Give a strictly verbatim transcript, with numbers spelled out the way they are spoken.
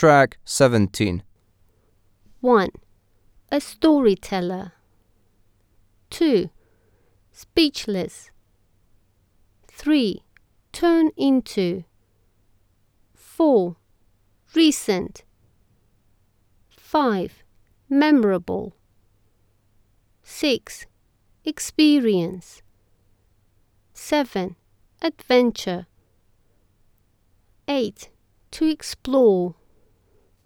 Track seventeen. one. A storyteller. two. Speechless. three. Turn into. four. Recent. five. Memorable. six. Experience. seven. Adventure. eight. To explore.